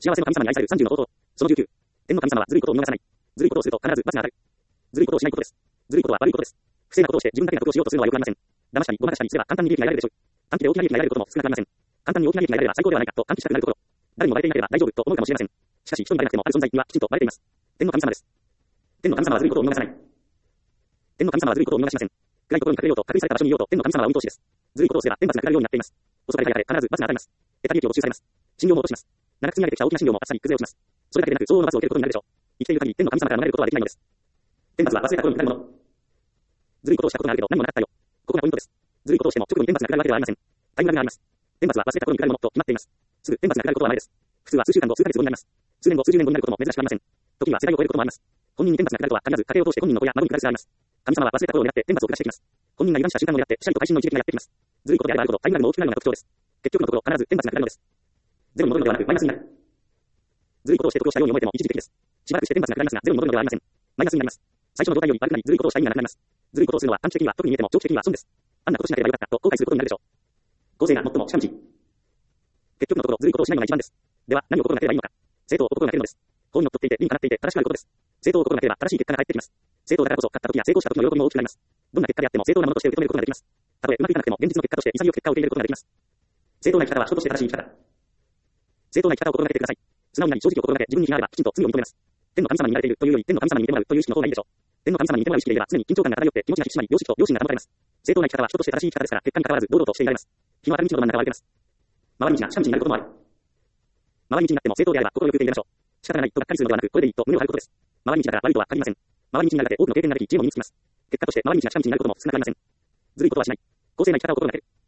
幸せの神様に愛される30の法則。その19。天の神様はずるいことを見逃さない。ずるいことをすると必ず罰が当たる。ずるいことをしないことです。ずるいことは悪いことです。不正なことをして自分だけが得をしようとするのは良くありません。騙したり、ごまかしたりすれば簡単に利益が得られるでしょう。短期で大きな利益が得られることも少なくありません。簡単に大きな利益が得られれば最高ではないかと歓喜したくなるところ。誰にもバレていなければ大丈夫と思うかもしれません。しかし人にバレなくてもある存在にはきちんとバレています。天の神様です。天の神様はずるいことを見逃さない。天の神様はずるいことを見逃しません。暗いところに隠れようと、隔離された場所にいようと天の神様はお見通しです。ずるいことをすれば天罰が下るようになっています。遅かれ早かれ必ず罰が当たります。得た利益を没収されます。信用も落とします。長く積み上げてきた大きな信用もあっさり崩れ落ちます。それだけでなく相応の罰を受けることになるでしょう。生きている限り天の神様から逃れることはできないのです。天罰は忘れた頃に下るもの。ずるいことをしたことがあるけど何もなかったよ。ここがポイントです。ずるいことをしても直後に天罰が下るわけではありません。タイムラグがあります。天罰は忘れた頃に下るものと決まっています。すぐ天罰が下ることはないです。普通は数週間後、数ヶ月後になります。数年後、数十年後になることも珍しくありません。時には世代を超えることもあります。本人に天罰が下るとは必ず家庭を通して本人の子や孫に下る必要があります。神様は忘れた頃を狙って天罰を下してきます。本人が油断した瞬間を狙ってしゃりと会心の一撃がやってきます。ずるいことであればあるほどタイムラグも大きくなるのが特徴です。結局のところ必ず天罰が下るのです。ゼロに戻るのではなくマイナスになる。ずるいことをして得をしたように思えても一時的です。しばらくして天罰が下りますがゼロに戻るのではありません。マイナスになります。最初の状態より悪くなりずるいことをした意味がなくなります。ずるいことをするのは短期的には特に見えても長期的には損です。あんなことしなければよかったと後悔することになるでしょう。公正が最も近道。結局のところずるいことをしないのが一番です。では何を心がければいいのか。正当を心がけるのです。法にのっとっていて理にかなっていて正しくなることです。正当を心がければ正しい結果が返ってきます。正当だからこそ勝った時や成功した時の喜びも大きくなります。どんな結果であっても正当なものとして受け止めることができます。たとえうまくいかなくても現実の結果として潔く結果を受け入れることができます。正当な生き方は人として正しい生き方。正当な生き方を心がけてください。素直になり正直を心がけ自分に非があればきちんと罪を認めます。天の神様に見られているというより天の神様に見てもらうという意識の方がいいでしょう。天の神様に見てもらう意識でいれば常に緊張感が漂って気持ちが引き締まり良識と良心が保たれます。正当な生き方は人として正しい生き方ですから結果に関わらず堂々としていられます。日の当たる道の真ん中を歩いてます。回り道が近道になることもある。回り道になっても正当であれば心よく受け入れましょう。仕方がないとがっかりするのではなくこれでいいと胸を張ることです。回り道だから悪いとは限りません。回り道になるだけ多くの経験ができ知恵も身につきます。結果として回り道が近道になることも少なくありません。ずるいことはしない。公正な生き方を心がける。